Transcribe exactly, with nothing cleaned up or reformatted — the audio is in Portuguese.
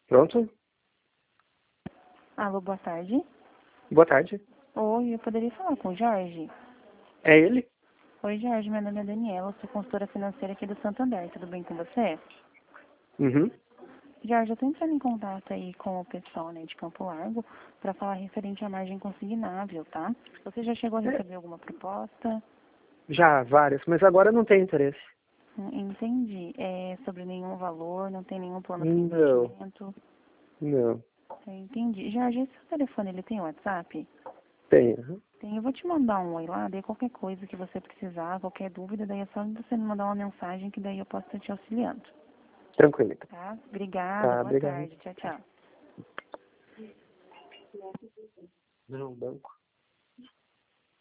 Pronto? Alô, boa tarde. Boa tarde. Oi, eu poderia falar com o Jorge? É ele? Oi, Jorge, meu nome é Daniela, sou consultora financeira aqui do Santander, tudo bem com você? Uhum. Jorge, eu tô entrando em contato aí com o pessoal, né, de Campo Largo para falar referente à margem consignável, tá? Você já chegou a É, receber alguma proposta? já, várias, mas agora não tem interesse. Hum, Entendi. É sobre nenhum valor, não tem nenhum plano para Não, investimento? não. Entendi. Jorge, esse seu telefone, ele tem WhatsApp? Tem. Uhum. Tem, eu vou te mandar um oi lá, daí qualquer coisa que você precisar, qualquer dúvida, daí é só você me mandar uma mensagem que daí eu posso estar te auxiliando. Tranquilo. Então. Tá? Obrigada, Tá, boa obrigado. tarde. Tchau, tchau. Não, banco.